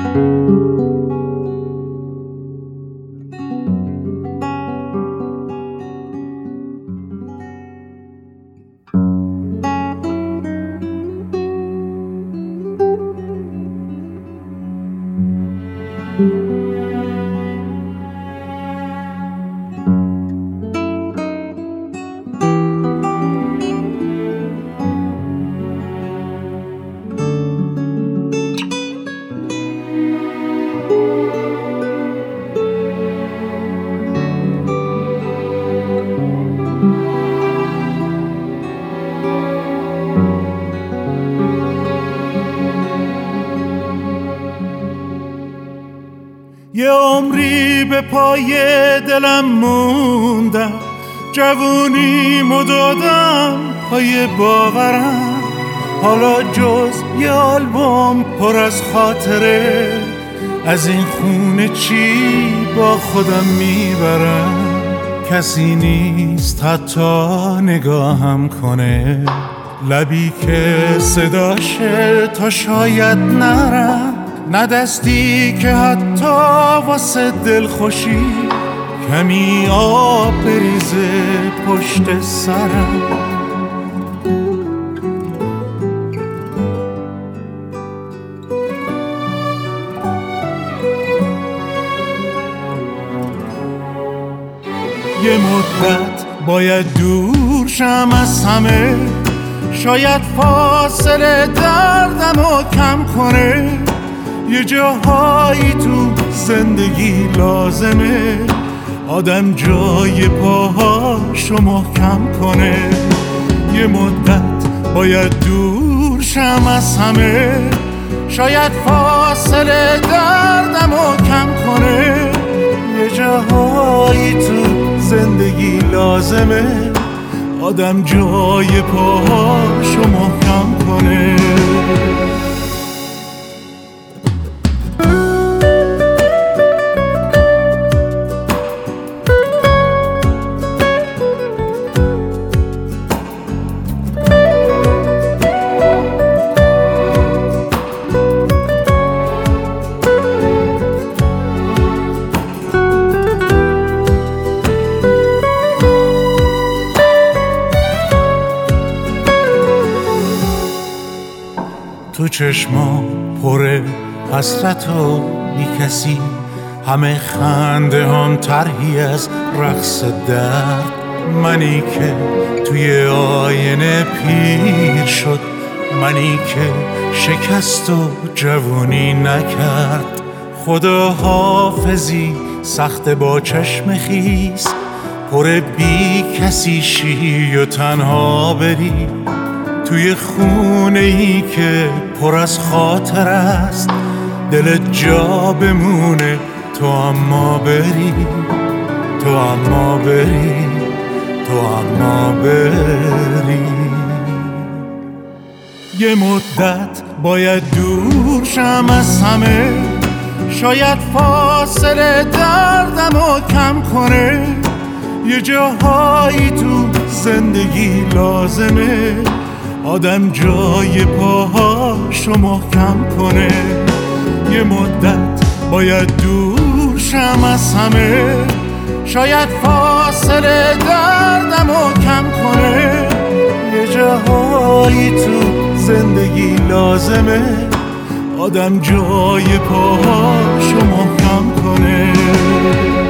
یه عمری به پای دلم موندم، جوونیمو دادم پای باورم. حالا جز یه آلبوم پر از خاطره، از این خونه چی با خودم میبرم. کسی نیست حتی نگاهم کنه، لبی که صداشه تا شاید نرم، نه دستی که حتی واسه دل خوشی کمی آب بریزه پشت سرم. یه مدت باید دور شم از همه، شاید فاصله دردمو کم کنه. یه جاهایی تو زندگی لازمه آدم جای پاهاشو محکم کنه. یه مدت باید دور شم از همه، شاید فاصله دردمو کم کنه. یه جاهایی تو زندگی لازمه آدم جای پاهاشو محکم کنه. تو چشما پر حسرت و بی کسی، همه خنده هم طرحی از رقص درد. منی که توی آینه پیر شد، منی که شکست و جوونی نکرد. خدا حافظی سخت با چشم خیس، پر بی کسی شی و تنها بری توی خونه ای که پر از خاطر است. دلت جا بمونه تو اما بری، تو اما بری، تو اما بری. یه مدت باید دور شم از همه، شاید فاصله دردمو کم کنه. یه جاهایی تو زندگی لازمه آدم جای پاهاشو محکم کنه. یه مدت باید دور شم از همه، شاید فاصله دردمو کم کنه. یه جاهایی تو زندگی لازمه آدم جای پاهاشو محکم کنه.